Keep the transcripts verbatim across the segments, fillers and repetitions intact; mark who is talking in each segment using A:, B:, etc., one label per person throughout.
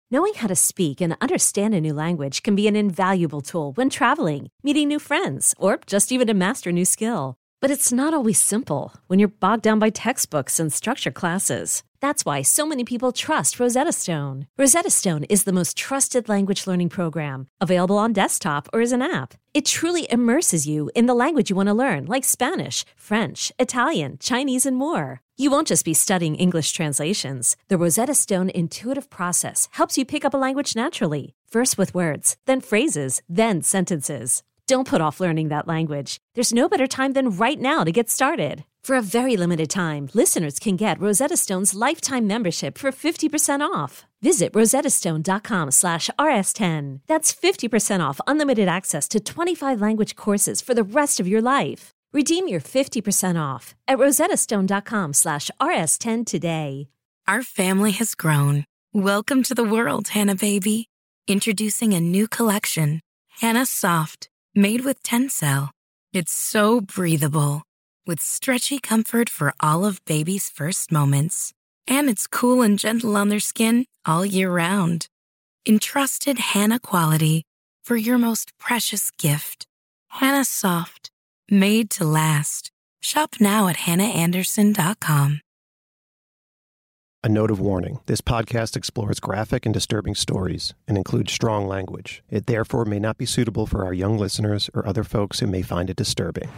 A: Knowing how to speak and understand a new language can be an invaluable tool when traveling, meeting new friends, or just even to master a new skill. But it's not always simple when you're bogged down by textbooks and structured classes. That's why so many people trust Rosetta Stone. Rosetta Stone is the most trusted language learning program, available on desktop or as an app. It truly immerses you in the language you want to learn, like Spanish, French, Italian, Chinese, and more. You won't just be studying English translations. The Rosetta Stone intuitive process helps you pick up a language naturally, first with words, then phrases, then sentences. Don't put off learning that language. There's no better time than right now to get started. For a very limited time, listeners can get Rosetta Stone's lifetime membership for fifty percent off. Visit rosettastone.com slash rs10. That's fifty percent off unlimited access to twenty-five language courses for the rest of your life. Redeem your fifty percent off at rosettastone.com slash rs10 today.
B: Our family has grown. Welcome to the world, Hannah baby. Introducing a new collection, Hannah Soft, made with Tencel. It's so breathable, with stretchy comfort for all of baby's first moments. And it's cool and gentle on their skin all year round. Entrusted Hannah quality for your most precious gift. Hannah Soft, made to last. Shop now at hannah anderson dot com.
C: A note of warning. This podcast explores graphic and disturbing stories and includes strong language. It therefore may not be suitable for our young listeners or other folks who may find it disturbing.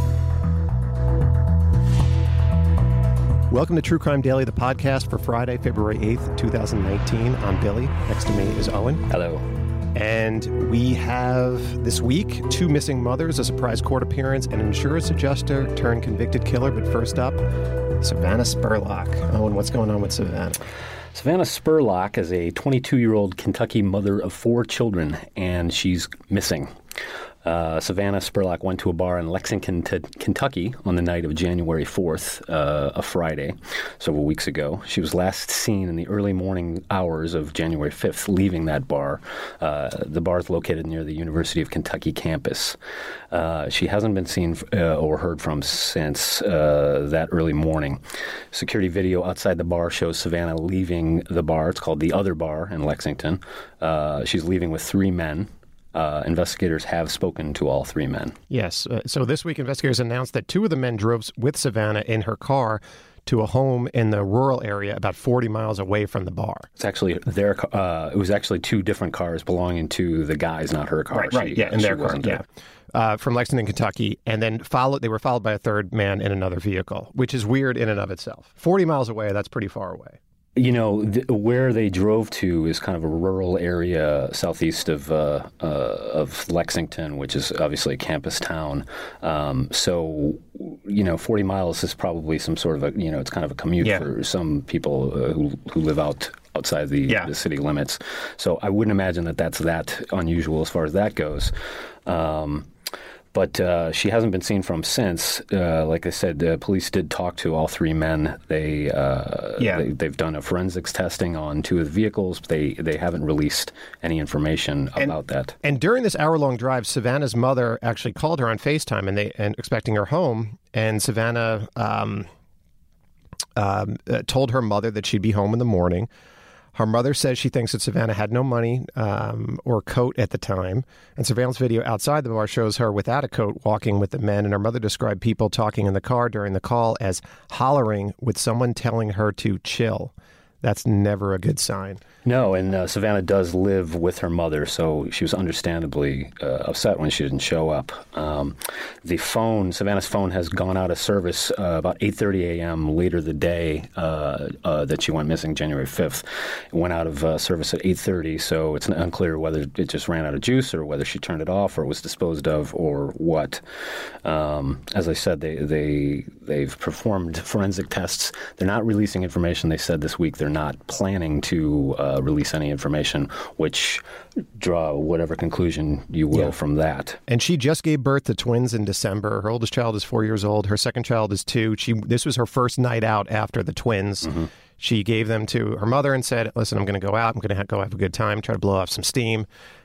C: Welcome to True Crime Daily, the podcast for Friday, February eighth, twenty nineteen. I'm Billy. Next to me is Owen.
D: Hello.
C: And we have this week two missing mothers, a surprise court appearance, and an insurance adjuster turned convicted killer. But first up, Savannah Spurlock. Owen, what's going on with Savannah?
D: Savannah Spurlock is a twenty-two-year-old Kentucky mother of four children, and she's missing. Uh, Savannah Spurlock went to a bar in Lexington, t- Kentucky on the night of January fourth, uh, a Friday, several weeks ago. She was last seen in the early morning hours of January fifth, leaving that bar. Uh, the bar is located near the University of Kentucky campus. Uh, she hasn't been seen uh, or heard from since uh, that early morning. Security video outside the bar shows Savannah leaving the bar. It's called The Other Bar in Lexington. Uh, she's leaving with three men. Uh, investigators have spoken to all three men.
C: Yes. Uh, so this week, investigators announced that two of the men drove with Savannah in her car to a home in the rural area about forty miles away from the bar.
D: It's actually their. Uh, it was actually two different cars belonging to the guys, not her car.
C: Right. Right. She, yeah. In their car. Yeah. Uh, from Lexington, Kentucky, and then followed. They were followed by a third man in another vehicle, which is weird in and of itself. Forty miles away. That's pretty far away.
D: You know, th- where they drove to is kind of a rural area southeast of uh, uh, of Lexington, which is obviously a campus town. Um, so, you know, forty miles is probably some sort of a, you know, it's kind of a commute yeah. for some people uh, who who live out outside the, yeah. the city limits. So I wouldn't imagine that that's that unusual as far as that goes. Um But uh, she hasn't been seen from since. Uh, like I said, uh, police did talk to all three men. They, uh,
C: yeah.
D: they they've done a forensics testing on two of the vehicles. They they haven't released any information
C: and,
D: about that.
C: And during this hour-long drive, Savannah's mother actually called her on FaceTime and they and expecting her home. And Savannah um, um, uh, told her mother that she'd be home in the morning. Her mother says she thinks that Savannah had no money um, or coat at the time. And surveillance video outside the bar shows her without a coat walking with the men. And her mother described people talking in the car during the call as hollering with someone telling her to chill. That's never a good sign.
D: No, and uh, Savannah does live with her mother, so she was understandably uh, upset when she didn't show up. Um, the phone, Savannah's phone has gone out of service uh, about eight thirty a.m. later the day uh, uh, that she went missing, January fifth. It went out of uh, service at eight thirty, so it's unclear whether it just ran out of juice or whether she turned it off or was disposed of or what. Um, as I said, they, they, they've performed forensic tests. They're not releasing information. They said this week they're not planning to uh, release any information, which draw whatever conclusion you will yeah. from that.
C: And she just gave birth to twins in December. Her oldest child is four years old. Her second child is two. She This was her first night out after the twins. Mm-hmm. She gave them to her mother and said, listen, I'm going to go out. I'm going to ha- go have a good time, try to blow off some steam.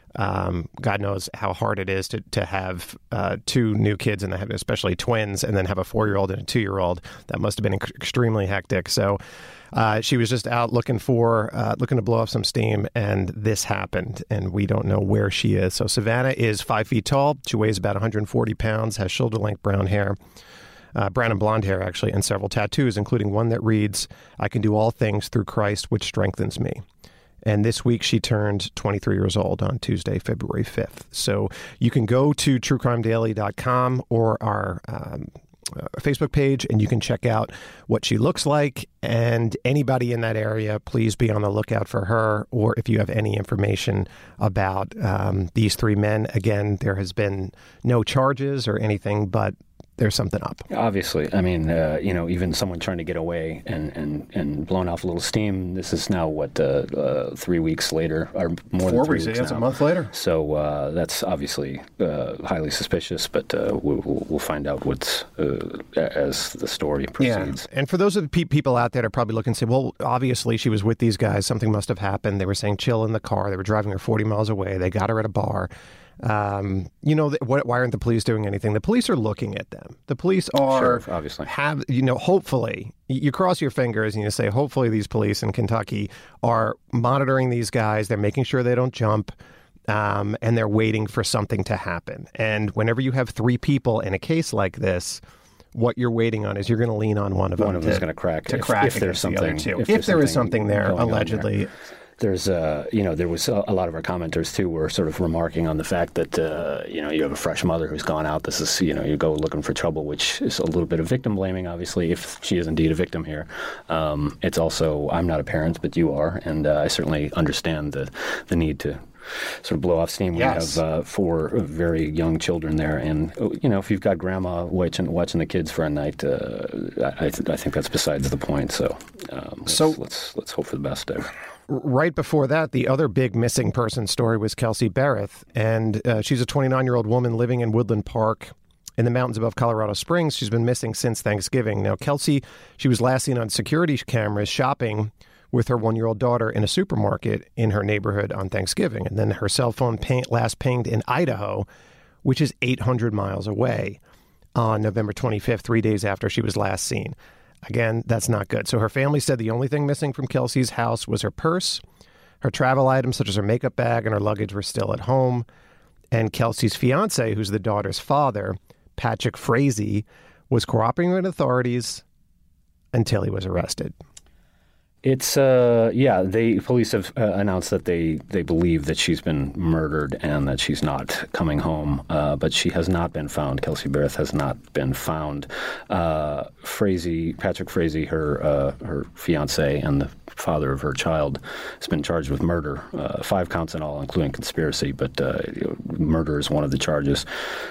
C: Um, God knows how hard it is to, to have uh, two new kids, and especially twins, and then have a four-year-old and a two-year-old. That must have been extremely hectic. So uh, she was just out looking for, uh, looking to blow off some steam, and this happened, and we don't know where she is. So Savannah is five feet tall. She weighs about one hundred forty pounds, has shoulder-length brown hair, uh, brown and blonde hair, actually, and several tattoos, including one that reads, "I can do all things through Christ, which strengthens me." And this week she turned twenty-three years old on Tuesday, February fifth. So you can go to true crime daily dot com or our um, uh, Facebook page, and you can check out what she looks like. And anybody in that area, please be on the lookout for her. Or if you have any information about um, these three men, again, there has been no charges or anything, but there's something up.
D: Obviously. I mean, uh, you know, even someone trying to get away and, and, and blowing off a little steam, this is now, what, uh, uh, three weeks later, or more
C: Four
D: than three
C: weeks,
D: weeks
C: yeah, it's
D: now.
C: a month later.
D: So uh, that's obviously uh, highly suspicious, but uh, we'll, we'll find out what's, uh, as the story proceeds.
C: Yeah. And for those of the pe- people out there that are probably looking to say, well, obviously she was with these guys, something must have happened. They were saying chill in the car. They were driving her forty miles away. They got her at a bar. Um, you know, what, why aren't the police doing anything? The police are looking at them. The police are,
D: sure, obviously,
C: have, you know, hopefully, you cross your fingers and you say, hopefully these police in Kentucky are monitoring these guys. They're making sure they don't jump, um, and they're waiting for something to happen. And whenever you have three people in a case like this, what you're waiting on is you're going to lean on one of them.
D: One of them is going to crack.
C: To
D: if,
C: crack
D: if there's
C: the
D: something.
C: If,
D: if,
C: if there is
D: something
C: something there, allegedly.
D: There. There's, uh, you know, there was a, a lot of our commenters, too, were sort of remarking on the fact that, uh, you know, you have a fresh mother who's gone out. This is, you know, you go looking for trouble, which is a little bit of victim blaming, obviously, if she is indeed a victim here. Um, it's also, I'm not a parent, but you are, and uh, I certainly understand the, the need to sort of blow off steam when
C: yes.
D: you have uh, four very young children there. And, you know, if you've got grandma watching, watching the kids for a night, uh, I, th- I think that's besides the point. So, um, let's,
C: so
D: let's, let's hope for the best there.
C: Right before that, the other big missing person story was Kelsey Bereth, and uh, she's a twenty-nine-year-old woman living in Woodland Park in the mountains above Colorado Springs. She's been missing since Thanksgiving. Now, Kelsey, she was last seen on security cameras shopping with her one-year-old daughter in a supermarket in her neighborhood on Thanksgiving, and then her cell phone ping- last pinged in Idaho, which is eight hundred miles away, on November twenty-fifth, three days after she was last seen. Again, that's not good. So her family said the only thing missing from Kelsey's house was her purse. Her travel items, such as her makeup bag and her luggage, were still at home. And Kelsey's fiance, who's the daughter's father, Patrick Frazee, was cooperating with authorities until he was arrested.
D: It's, uh, yeah, they police have uh, announced that they, they believe that she's been murdered and that she's not coming home, uh, but she has not been found. Kelsey Bereth has not been found. Uh, Frazee, Patrick Frazee, her uh, her fiance and the father of her child, has been charged with murder, uh, five counts in all, including conspiracy, but uh, you know, murder is one of the charges.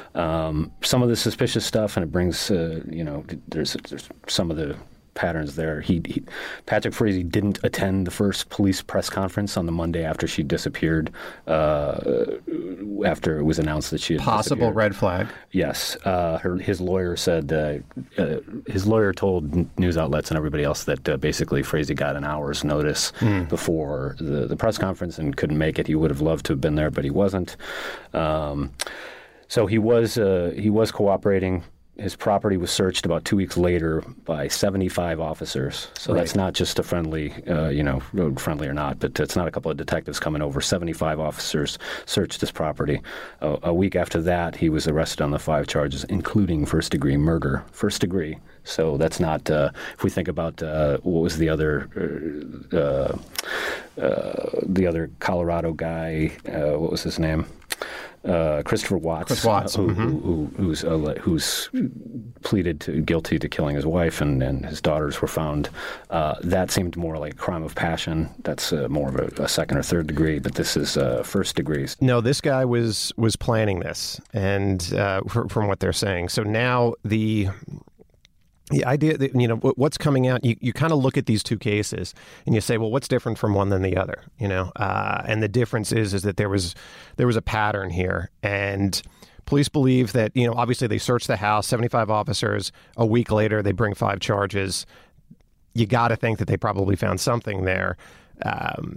D: Um, some of the suspicious stuff, and it brings, uh, you know, there's, there's some of the patterns there. He, he Patrick Frazee didn't attend the first police press conference on the Monday after she disappeared, uh, after it was announced that she had
C: Possible red flag.
D: Yes. Uh, her, his lawyer said, uh, uh, his lawyer told news outlets and everybody else that uh, basically Frazee got an hour's notice mm. before the, the press conference and couldn't make it. He would have loved to have been there, but he wasn't. Um, so he was, uh, he was cooperating. His property was searched about two weeks later by seventy-five officers. So right. That's not just a friendly, uh, you know, friendly or not, but it's not a couple of detectives coming over. seventy-five officers searched his property. Uh, a week after that, he was arrested on the five charges, including first-degree murder. First degree. So that's not, uh, if we think about uh, what was the other, uh, uh, the other Colorado guy, uh, what was his name? Uh, Christopher Watts,
C: Chris Watts.
D: Uh, who,
C: mm-hmm.
D: who, who's uh, who's pleaded to, guilty to killing his wife, and, and his daughters were found. Uh, that seemed more like a crime of passion. That's uh, more of a, a second or third degree, but this is uh, first degrees.
C: No, this guy was was planning this, and uh, for, from what they're saying. So now the. The idea that, you know, what's coming out, you, you kind of look at these two cases and you say, well, what's different from one than the other, you know? Uh, and the difference is, is that there was, there was a pattern here, and police believe that, you know, obviously they searched the house, seventy-five officers, a week later, they bring five charges. You got to think that they probably found something there. Um,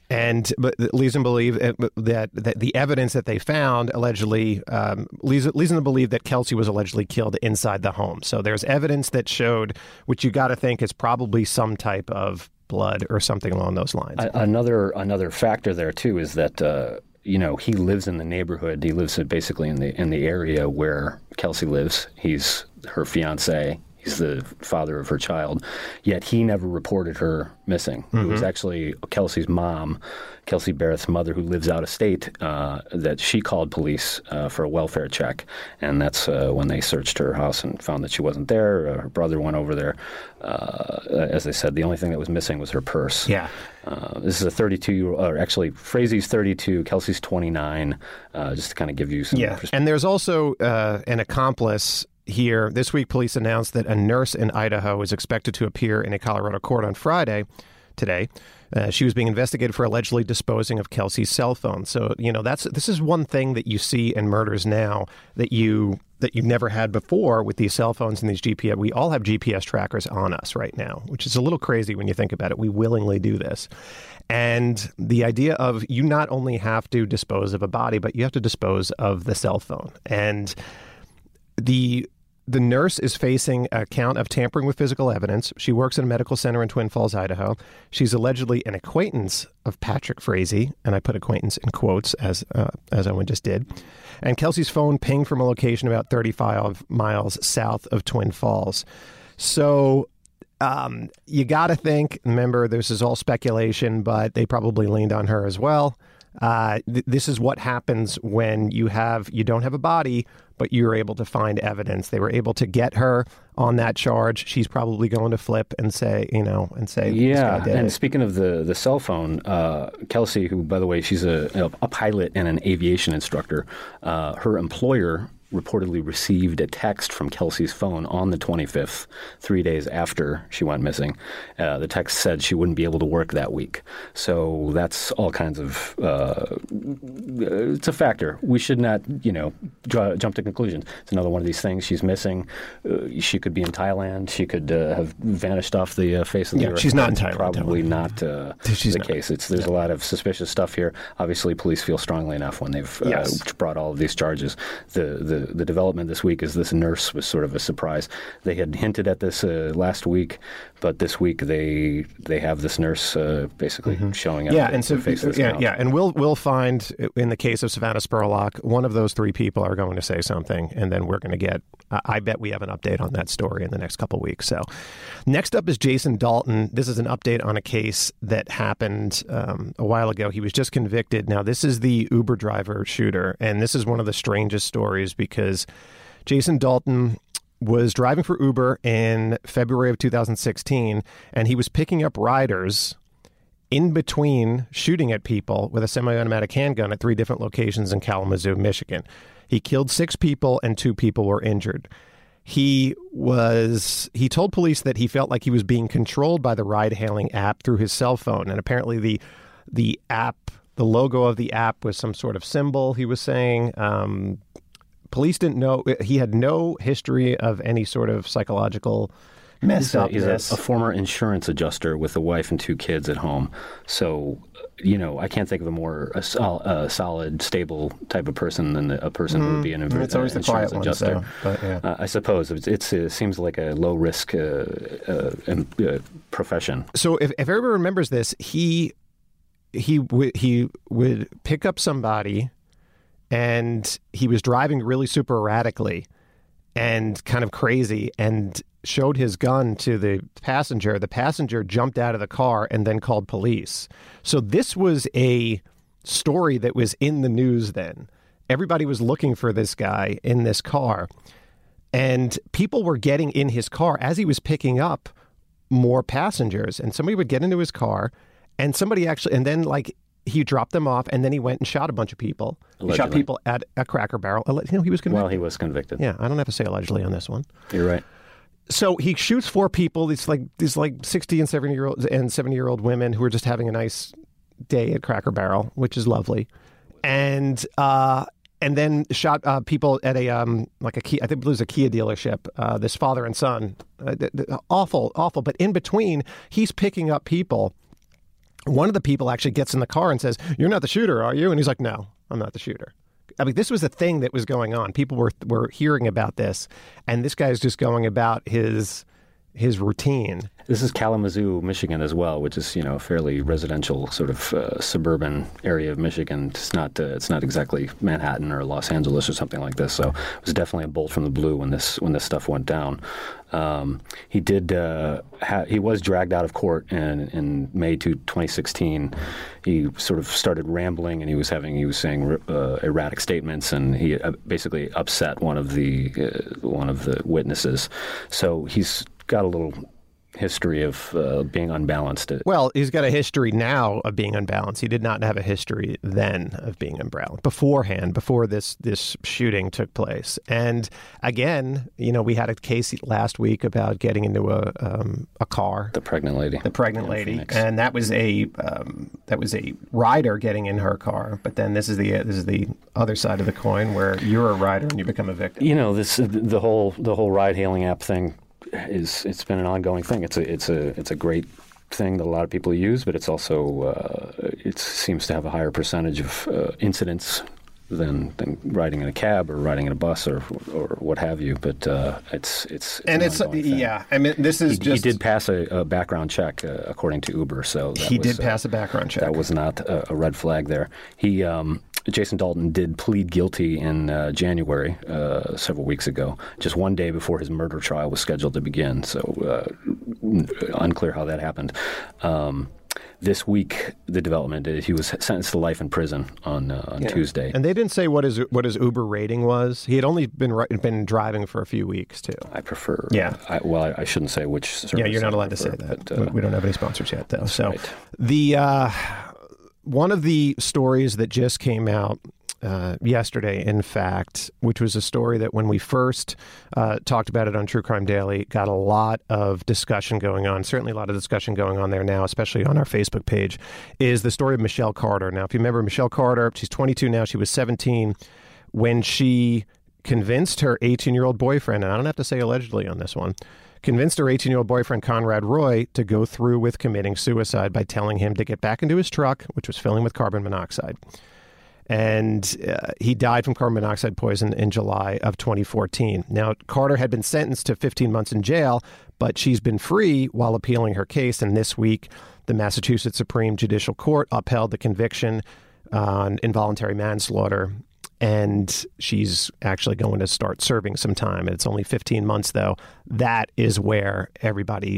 C: And but leads them to believe that, that the evidence that they found allegedly um, leads, leads them to believe that Kelsey was allegedly killed inside the home. So there's evidence that showed, which you got to think is probably some type of blood or something along those lines.
D: Another another factor there too is that uh, you know he lives in the neighborhood. He lives basically in the in the area where Kelsey lives. He's her fiance. He's the father of her child, yet he never reported her missing. Mm-hmm. It was actually Kelsey's mom, Kelsey Barrett's mother, who lives out of state, uh, that she called police uh, for a welfare check. And that's uh, when they searched her house and found that she wasn't there. Uh, her brother went over there. Uh, as I said, the only thing that was missing was her purse.
C: Yeah.
D: Uh, this is a thirty-two, or actually, Frazie's thirty-two, Kelsey's twenty-nine, uh, just to kind of give you some
C: yeah. perspective. And there's also uh, an accomplice here. This week, police announced that a nurse in Idaho is expected to appear in a Colorado court on Friday, today. Uh, she was being investigated for allegedly disposing of Kelsey's cell phone. So, you know, that's this is one thing that you see in murders now that you that you've never had before with these cell phones and these G P S. We all have G P S trackers on us right now, which is a little crazy when you think about it. We willingly do this. And the idea of you not only have to dispose of a body, but you have to dispose of the cell phone. And the The nurse is facing a count of tampering with physical evidence. She works at a medical center in Twin Falls, Idaho. She's allegedly an acquaintance of Patrick Frazee, and I put acquaintance in quotes, as uh, as Owen just did. And Kelsey's phone pinged from a location about thirty-five miles south of Twin Falls. So um, you got to think, remember, this is all speculation, but they probably leaned on her as well. Uh, th- this is what happens when you have you don't have a body, but you're able to find evidence. They were able to get her on that charge. She's probably going to flip and say, you know, and say,
D: yeah.
C: This guy did
D: and
C: it.
D: Speaking of the the cell phone, uh, Kelsey, who by the way, she's a a pilot and an aviation instructor. Uh, her employer reportedly received a text from Kelsey's phone on the twenty-fifth, three days after she went missing. Uh, the text said she wouldn't be able to work that week. So that's all kinds of, uh, it's a factor. We should not, you know, draw, jump to conclusions. It's another one of these things. She's missing. Uh, she could be in Thailand. She could uh, have vanished off the uh, face of the
C: yeah,
D: earth.
C: She's not in Thailand.
D: Probably not uh,
C: she's
D: the
C: not.
D: case. It's There's yeah. a lot of suspicious stuff here. Obviously, police feel strongly enough when they've uh,
C: yes.
D: brought all of these charges. The, the The development this week is this nurse was sort of a surprise. They had hinted at this uh, last week, but this week they they have this nurse uh, basically mm-hmm. showing up.
C: Yeah,
D: to,
C: and so
D: to face this
C: yeah,
D: count.
C: yeah, and we'll we'll find in the case of Savannah Spurlock, one of those three people are going to say something, and then we're going to get. Uh, I bet we have an update on that story in the next couple of weeks. So, next up is Jason Dalton. This is an update on a case that happened um, a while ago. He was just convicted. Now, this is the Uber driver shooter, and this is one of the strangest stories because Jason Dalton was driving for Uber in February of two thousand sixteen, and he was picking up riders in between shooting at people with a semi-automatic handgun at three different locations in Kalamazoo, Michigan. He killed six people and two people were injured. He was he told police that he felt like he was being controlled by the ride-hailing app through his cell phone, and apparently the the app, the logo of the app was some sort of symbol, he was saying. Um, police didn't know. He had no history of any sort of psychological mess up.
D: He's a, a former insurance adjuster with a wife and two kids at home. So, you know, I can't think of a more a sol- a solid, stable type of person than a person mm-hmm. who would be an uh,
C: it's always
D: insurance
C: the quiet
D: adjuster.
C: Ones, though, but, yeah. uh,
D: I suppose it's, it's it seems like a low risk uh, uh, uh, profession.
C: So, if, if everybody remembers this, he he w- he would pick up somebody, and he was driving really super erratically and kind of crazy, and showed his gun to the passenger. The passenger jumped out of the car and then called police. So this was a story that was in the news then. Everybody was looking for this guy in this car. And people were getting in his car as he was picking up more passengers. And somebody would get into his car, and somebody actually, and then like he dropped them off, and then he went and shot a bunch of people. Allegedly. He shot people at a Cracker Barrel. You know, he was convicted.
D: Well, he was convicted.
C: Yeah, I don't have to say allegedly on this one.
D: You're right.
C: So he shoots four people. These like these like sixty and seventy year olds and seventy year old women who are just having a nice day at Cracker Barrel, which is lovely, and uh, and then shot uh, people at a um, like a Kia, I think it was a Kia dealership. Uh, this father and son, uh, th- th- awful, awful. But in between, he's picking up people one of the people actually gets in the car and says, "You're not the shooter, are you?" And he's like, "No, I'm not the shooter." I mean, this was a thing that was going on. People were were hearing about this, and this guy's just going about his his routine.
D: This is Kalamazoo, Michigan, as well, which is, you know, a fairly residential sort of uh, suburban area of Michigan. It's not uh, it's not exactly Manhattan or Los Angeles or something like this. So it was definitely a bolt from the blue when this when this stuff went down. Um, he did uh, ha- he was dragged out of court in, in May to twenty sixteen. He sort of started rambling, and he was having he was saying uh, erratic statements, and he uh, basically upset one of the uh, one of the witnesses. So he's got a little history of uh, being unbalanced.
C: Well, he's got a history now of being unbalanced. He did not have a history then of being unbalanced beforehand, before this this shooting took place. And again, you know, we had a case last week about getting into a um, a car.
D: The pregnant lady.
C: The pregnant lady, Phoenix. And that was a um, that was a rider getting in her car. But then this is the this is the other side of the coin, where you're a rider and you become a victim.
D: You know, this the whole the whole ride hailing app thing. Is it's been an ongoing thing. It's a it's a it's a great thing that a lot of people use, but it's also uh, it seems to have a higher percentage of uh, incidents than than riding in a cab or riding in a bus or or what have you. But uh, it's it's, it's
C: and
D: an
C: it's
D: yeah.
C: I mean, this is
D: he,
C: just
D: he did pass a, a background check uh, according to Uber. So that
C: he
D: was,
C: did pass uh, a background check.
D: That was not a, a red flag there. He. Um, Jason Dalton did plead guilty in uh, January, uh, several weeks ago, just one day before his murder trial was scheduled to begin. So uh, unclear how that happened. Um, this week, the development is he was sentenced to life in prison on uh, on yeah. Tuesday.
C: And they didn't say what his what his Uber rating was. He had only been been driving for a few weeks too.
D: I prefer.
C: Yeah.
D: I, well, I, I shouldn't say which service.
C: Yeah, you're not allowed
D: prefer,
C: to say that.
D: But, uh,
C: we don't have any sponsors yet, though. So
D: right.
C: the. Uh, One of the stories that just came out uh, yesterday, in fact, which was a story that when we first uh, talked about it on True Crime Daily, got a lot of discussion going on, certainly a lot of discussion going on there now, especially on our Facebook page, is the story of Michelle Carter. Now, if you remember Michelle Carter, she's twenty-two now, she was seventeen when she convinced her eighteen-year-old boyfriend, and I don't have to say allegedly on this one, convinced her eighteen-year-old boyfriend, Conrad Roy, to go through with committing suicide by telling him to get back into his truck, which was filling with carbon monoxide. And uh, he died from carbon monoxide poison in July of twenty fourteen. Now, Carter had been sentenced to fifteen months in jail, but she's been free while appealing her case. And this week, the Massachusetts Supreme Judicial Court upheld the conviction on involuntary manslaughter. And she's actually going to start serving some time. It's only fifteen months, though. That is where everybody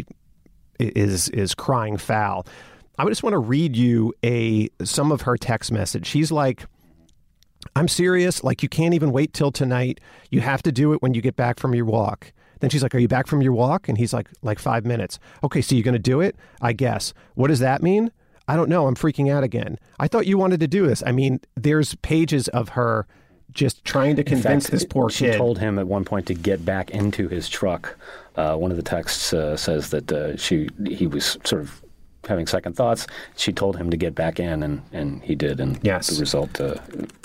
C: is is crying foul. I just want to read you a some of her text message. She's like, "I'm serious. Like, you can't even wait till tonight. You have to do it when you get back from your walk." Then she's like, "Are you back from your walk?" And he's like, like five minutes. "Okay, so you're going to do it? I guess. What does that mean?" "I don't know. I'm freaking out again. I thought you wanted to do this." I mean, there's pages of her just trying to convince fact, this poor
D: she
C: kid.
D: She told him at one point to get back into his truck. Uh, one of the texts uh, says that uh, she he was sort of having second thoughts. She told him to get back in, and, and he did. And
C: yes.
D: the result... Uh,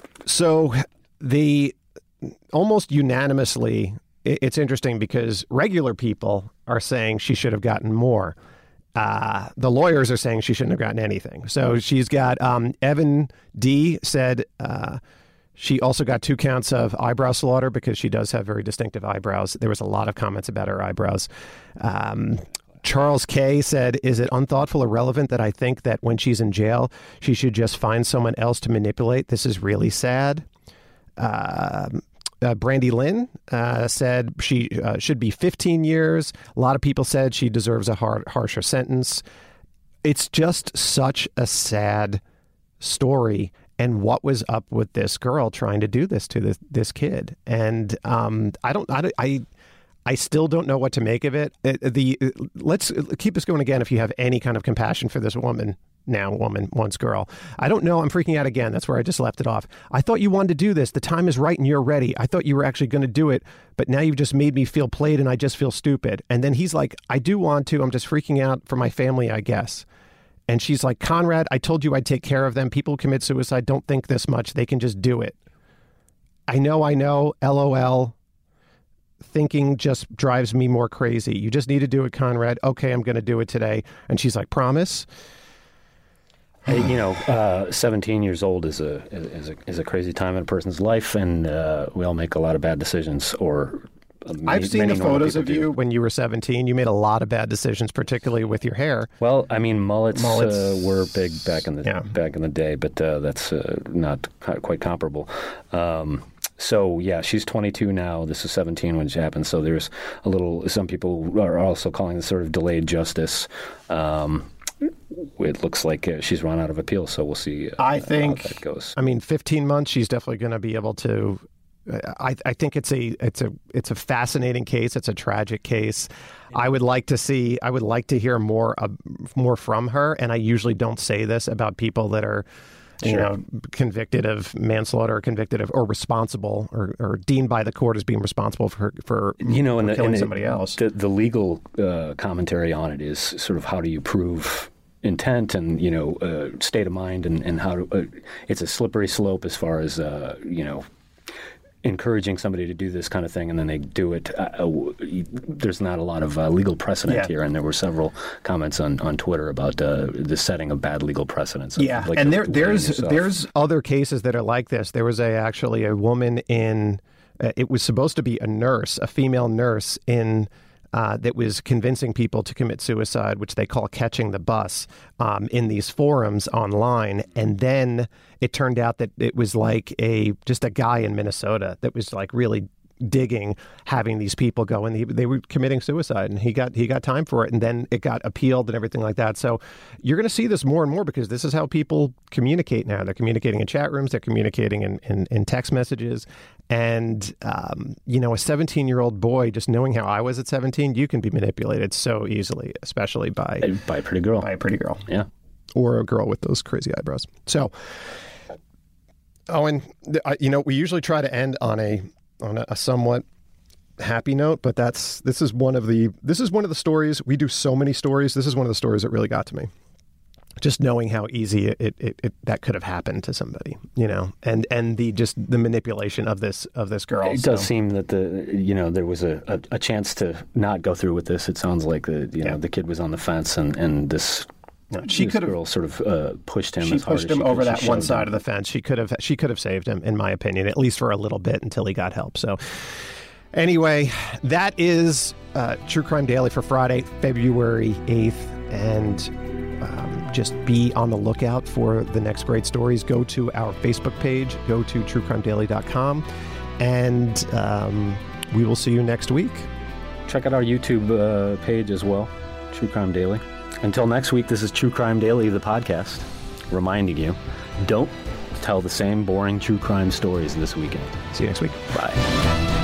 C: so the almost unanimously, it's interesting because regular people are saying she should have gotten more. Uh, the lawyers are saying she shouldn't have gotten anything. So she's got um, Evan D. said uh, she also got two counts of eyebrow slaughter because she does have very distinctive eyebrows. There was a lot of comments about her eyebrows. Um, Charles K. said, "Is it unthoughtful or relevant that I think that when she's in jail, she should just find someone else to manipulate? This is really sad." Uh, Uh, Brandy Lynn uh, said she uh, should be fifteen years. A lot of people said she deserves a hard, harsher sentence. It's just such a sad story. And what was up with this girl trying to do this to this, this kid? And um, I don't, I, I, I still don't know what to make of it. it the let's keep this going again. If you have any kind of compassion for this woman. Now woman, once girl. I don't know. I'm freaking out again. That's where I just left it off. "I thought you wanted to do this. The time is right and you're ready. I thought you were actually going to do it, but now you've just made me feel played and I just feel stupid." And then he's like, "I do want to. I'm just freaking out for my family, I guess." And she's like, "Conrad, I told you I'd take care of them. People who commit suicide don't think this much. They can just do it." I know, I know. LOL. Thinking just drives me more crazy. You just need to do it, Conrad. Okay, I'm going to do it today. And she's like, "Promise?"
D: You know, uh, seventeen years old is a is a is a crazy time in a person's life, and uh, we all make a lot of bad decisions. Or many,
C: I've seen
D: many
C: the photos of
D: do.
C: you when you were seventeen. You made a lot of bad decisions, particularly with your hair.
D: Well, I mean, mullets,
C: Mullets.
D: Uh, were big back in the
C: Yeah.
D: back in the day, but uh, that's uh, not quite comparable. Um, So, yeah, she's twenty-two now. This is seventeen when it happened. So there's a little, some people are also calling this sort of delayed justice. Um, it looks like uh, she's run out of appeal, so we'll see uh,
C: I think,
D: how that goes.
C: I mean, fifteen months, she's definitely going to be able to. I, I think it's a it's a it's a fascinating case. It's a tragic case. I would like to see. I would like to hear more uh, more from her. And I usually don't say this about people that are, you
D: Sure.
C: know, convicted of manslaughter, or convicted of, or responsible, or, or deemed by the court as being responsible for for
D: You know,
C: for
D: and the,
C: killing
D: and the-
C: somebody else.
D: The, the legal uh, commentary on it is sort of how do you prove intent and, you know, uh, state of mind, and, and how to, uh, it's a slippery slope as far as, uh, you know, encouraging somebody to do this kind of thing, and then they do it. Uh, uh, there's not a lot of uh, legal precedent
C: Yeah.
D: here, and there were several comments on, on Twitter about uh, the setting of bad legal precedents.
C: Yeah,
D: like
C: and
D: the-
C: there
D: the
C: there's
D: yourself.
C: there's other cases that are like this. There was a actually a woman in. Uh, it was supposed to be a nurse, a female nurse in. Uh, that was convincing people to commit suicide, which they call catching the bus, um, in these forums online. And then it turned out that it was like a just a guy in Minnesota that was like really digging, having these people go, and they, they were committing suicide, and he got he got time for it, and then it got appealed and everything like that. So you're going to see this more and more because this is how people communicate now. They're communicating in chat rooms, they're communicating in, in, in text messages, and um, you know, a seventeen-year-old boy, just knowing how I was at seventeen, you can be manipulated so easily, especially by
D: by a pretty girl.
C: by a pretty girl,
D: Yeah.
C: or a girl with those crazy eyebrows. So, Owen, th- you know, we usually try to end on a on a, a somewhat happy note, but that's this is one of the this is one of the stories. We do so many stories. This is one of the stories that really got to me. Just knowing how easy it, it, it, it that could have happened to somebody, you know, and and the just the manipulation of this of this girl.
D: It
C: so.
D: does seem that the you know there was a, a, a chance to not go through with this. It sounds like the you
C: Yeah.
D: know the kid was on the fence, and and this.
C: No, she
D: this
C: could have
D: girl sort of uh, pushed him.
C: She
D: as hard
C: pushed
D: as
C: him
D: she
C: over
D: could.
C: that
D: She
C: one
D: shoved
C: side
D: him.
C: of the fence. She could have she could have saved him, in my opinion, at least for a little bit until he got help. So, anyway, that is uh, True Crime Daily for Friday, February eighth, and um, just be on the lookout for the next great stories. Go to our Facebook page. Go to true crime daily dot com, and um, we will see you next week.
D: Check out our YouTube uh, page as well, True Crime Daily. Until next week, this is True Crime Daily, the podcast, reminding you, don't tell the same boring true crime stories this weekend.
C: See you next week.
D: Bye.